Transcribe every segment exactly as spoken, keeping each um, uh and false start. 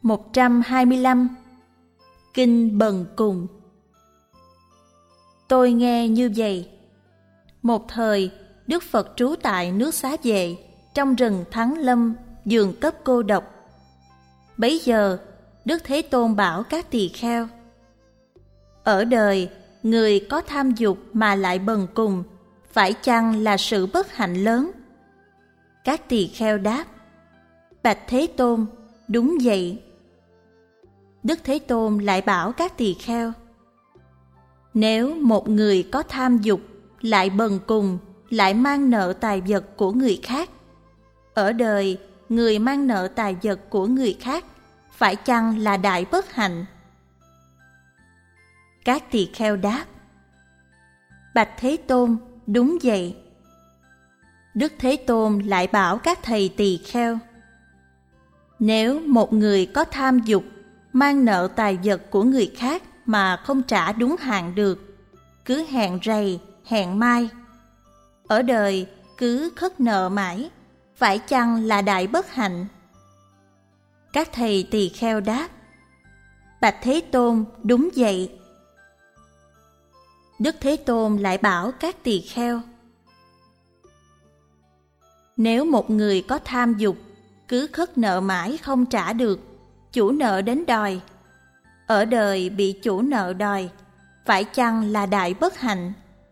một trăm hai mươi lăm. Kinh Bần Cùng. Tôi nghe như vậy. Một thời, Đức Phật trú tại nước Xá Vệ, trong rừng Thắng Lâm, giường cấp cô độc. Bấy giờ, Đức Thế Tôn bảo các tỳ kheo: ở đời, người có tham dục mà lại bần cùng, phải chăng là sự bất hạnh lớn? Các tỳ kheo đáp: bạch Thế Tôn, đúng vậy. Đức Thế Tôn lại bảo các tỳ kheo: nếu một người có tham dục, lại bần cùng, lại mang nợ tài vật của người khác, ở đời, người mang nợ tài vật của người khác, phải chăng là đại bất hạnh? Các tỳ kheo đáp: bạch Thế Tôn, đúng vậy. Đức Thế Tôn lại bảo các thầy tỳ kheo: nếu một người có tham dục, mang nợ tài vật của người khác mà không trả đúng hạn được, cứ hẹn rày, hẹn mai, ở đời cứ khất nợ mãi, phải chăng là đại bất hạnh? Các thầy tỳ kheo đáp: bạch Thế Tôn, đúng vậy. Đức Thế Tôn lại bảo các tỳ kheo: nếu một người có tham dục, cứ khất nợ mãi không trả được, chủ nợ đến đòi, ở đời bị chủ nợ đòi, phải chăng là đại bất hạnh?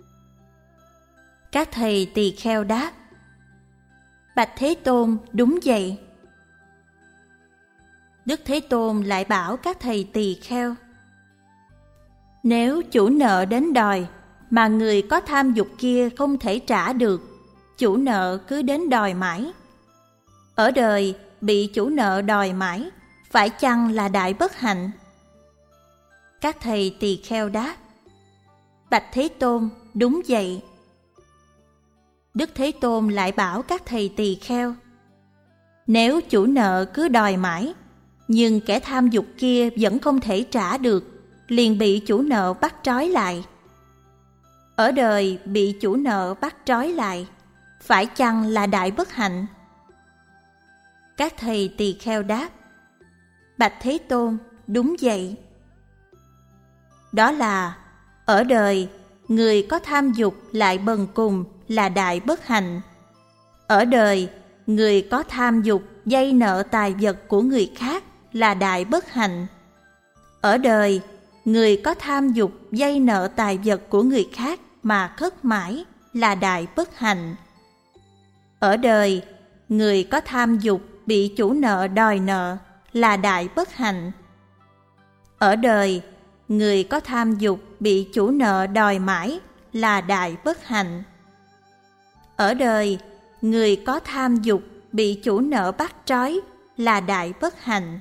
Các thầy tỳ kheo đáp: bạch Thế Tôn, đúng vậy. Đức Thế Tôn lại bảo các thầy tỳ kheo: nếu chủ nợ đến đòi, mà người có tham dục kia không thể trả được, chủ nợ cứ đến đòi mãi, ở đời bị chủ nợ đòi mãi, phải chăng là đại bất hạnh? Các thầy tỳ kheo đáp: bạch Thế Tôn, đúng vậy. Đức Thế Tôn lại bảo các thầy tỳ kheo: nếu chủ nợ cứ đòi mãi, nhưng kẻ tham dục kia vẫn không thể trả được, liền bị chủ nợ bắt trói lại, ở đời bị chủ nợ bắt trói lại, phải chăng là đại bất hạnh? Các thầy tỳ kheo đáp: bạch Thế Tôn, đúng vậy. Đó là ở đời, người có tham dục lại bần cùng là đại bất hạnh. Ở đời, người có tham dục vay nợ tài vật của người khác là đại bất hạnh. Ở đời, người có tham dục vay nợ tài vật của người khác mà khất mãi là đại bất hạnh. Ở đời, người có tham dục bị chủ nợ đòi nợ là đại bất hạnh. Ở đời, người có tham dục bị chủ nợ đòi mãi là đại bất hạnh. Ở đời, người có tham dục bị chủ nợ bắt trói là đại bất hạnh.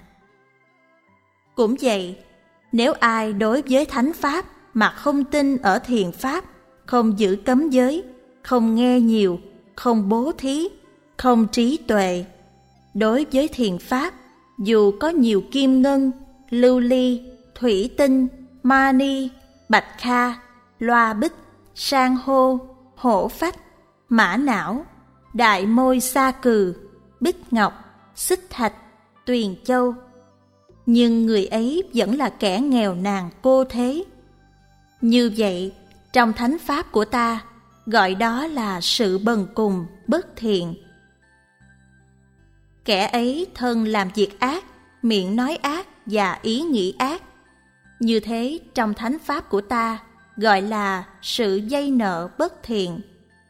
Cũng vậy, nếu ai đối với thánh pháp mà không tin ở thiền pháp, không giữ cấm giới, không nghe nhiều, không bố thí, không trí tuệ, đối với thiền pháp, dù có nhiều kim ngân, lưu ly, thủy tinh, mani, bạch kha, loa bích, san hô, hổ phách, mã não, đại môi sa cừ, bích ngọc, xích thạch, tuyền châu, nhưng người ấy vẫn là kẻ nghèo nàn cô thế. Như vậy, trong thánh pháp của ta, gọi đó là sự bần cùng, bất thiện. Kẻ ấy thân làm việc ác, miệng nói ác và ý nghĩ ác. Như thế, trong thánh pháp của ta, gọi là sự vay nợ bất thiện.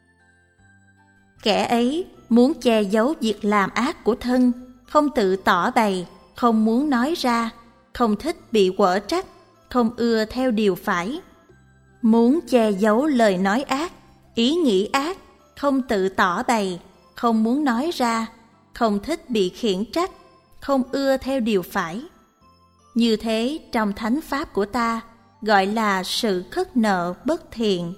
Kẻ ấy muốn che giấu việc làm ác của thân, không tự tỏ bày, không muốn nói ra, không thích bị quở trách, không ưa theo điều phải. Muốn che giấu lời nói ác, ý nghĩ ác, không tự tỏ bày, không muốn nói ra, không thích bị khiển trách, không ưa theo điều phải. Như thế, trong thánh pháp của ta, gọi là sự khất nợ bất thiện.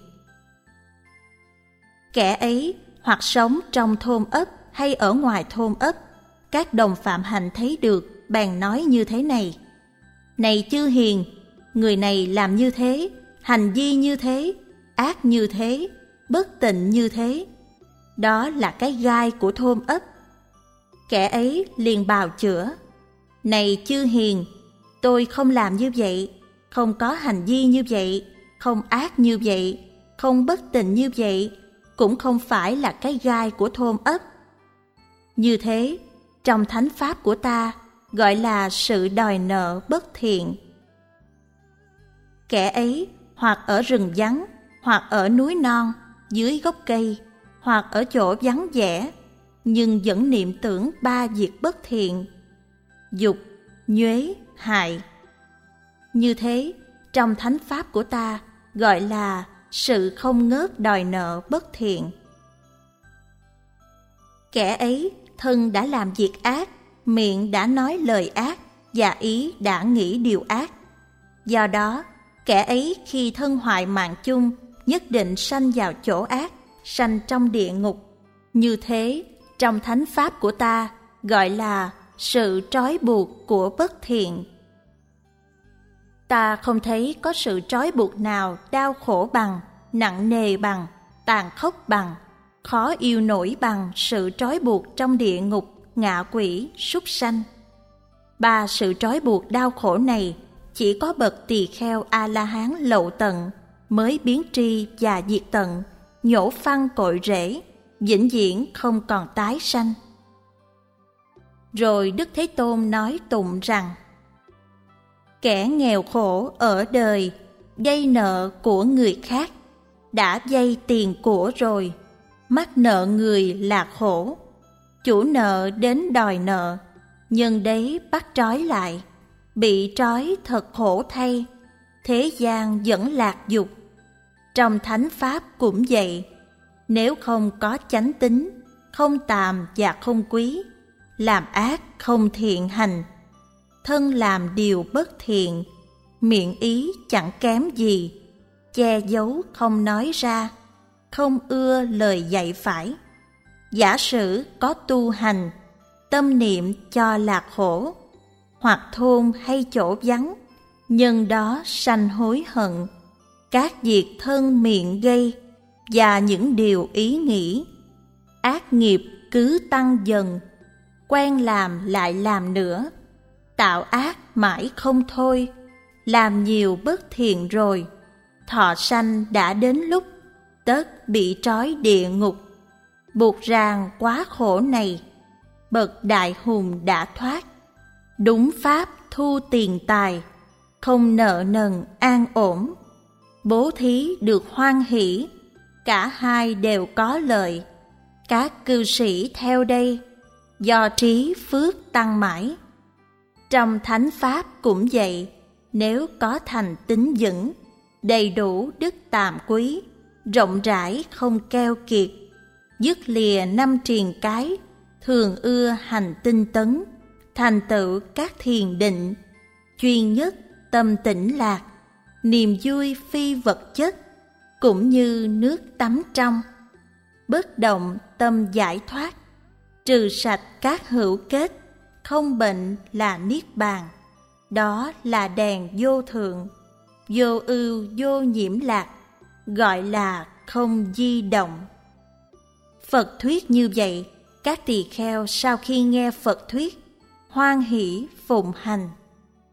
Kẻ ấy hoặc sống trong thôn ấp hay ở ngoài thôn ấp, các đồng phạm hạnh thấy được, bèn nói như thế này: này chư hiền, người này làm như thế, hành vi như thế, ác như thế, bất tịnh như thế. Đó là cái gai của thôn ấp. Kẻ ấy liền bào chữa: Này chư hiền, tôi không làm như vậy, không có hành vi như vậy, không ác như vậy, không bất tịnh như vậy, cũng không phải là cái gai của thôn ất. Như thế, trong thánh pháp của ta gọi là sự đòi nợ bất thiện. Kẻ ấy hoặc ở rừng vắng, hoặc ở núi non, dưới gốc cây, hoặc ở chỗ vắng vẻ, nhưng vẫn niệm tưởng ba việc bất thiện: dục, nhuế, hại. Như thế, trong thánh pháp của ta gọi là sự không ngớt đòi nợ bất thiện. Kẻ ấy thân đã làm việc ác, miệng đã nói lời ác, và ý đã nghĩ điều ác. Do đó, kẻ ấy khi thân hoại mạng chung, nhất định sanh vào chỗ ác, sanh trong địa ngục. Như thế, trong thánh pháp của ta gọi là sự trói buộc của bất thiện. Ta không thấy có sự trói buộc nào đau khổ bằng, nặng nề bằng, tàn khốc bằng, khó yêu nổi bằng sự trói buộc trong địa ngục, ngạ quỷ, súc sanh. Ba sự trói buộc đau khổ này chỉ có bậc tỳ kheo A-la-hán lậu tận mới biến tri và diệt tận, nhổ phăng cội rễ, vĩnh viễn không còn tái sanh. Rồi Đức Thế Tôn nói tụng rằng: kẻ nghèo khổ ở đời, gây nợ của người khác, đã vay tiền của rồi, mắc nợ người là khổ. Chủ nợ đến đòi nợ, nhân đấy bắt trói lại, bị trói thật khổ thay, thế gian vẫn lạc dục. Trong thánh pháp cũng vậy, nếu không có chánh tín, không tàm và không quý, làm ác không thiện hành, thân làm điều bất thiện, miệng ý chẳng kém gì, che giấu không nói ra, không ưa lời dạy phải. Giả sử có tu hành, tâm niệm cho lạc khổ, hoặc thôn hay chỗ vắng, nhân đó sanh hối hận, các việc thân miệng gây và những điều ý nghĩ, ác nghiệp cứ tăng dần, quen làm lại làm nữa, tạo ác mãi không thôi, làm nhiều bất thiện rồi, thọ sanh đã đến lúc, tất bị trói địa ngục. Buộc ràng quá khổ này, bậc đại hùng đã thoát, đúng pháp thu tiền tài, không nợ nần an ổn, bố thí được hoan hỷ, cả hai đều có lợi. Các cư sĩ theo đây, do trí phước tăng mãi. Trong thánh pháp cũng vậy, nếu có thành tín vững, đầy đủ đức tàm quý, rộng rãi không keo kiệt, dứt lìa năm triền cái, thường ưa hành tinh tấn, thành tựu các thiền định, chuyên nhất tâm tĩnh lạc, niềm vui phi vật chất, cũng như nước tắm trong, bất động tâm giải thoát, trừ sạch các hữu kết, không bệnh là niết bàn. Đó là đèn vô thượng, vô ưu vô nhiễm lạc, gọi là không di động. Phật thuyết như vậy, các tỳ kheo sau khi nghe Phật thuyết, hoan hỷ phụng hành.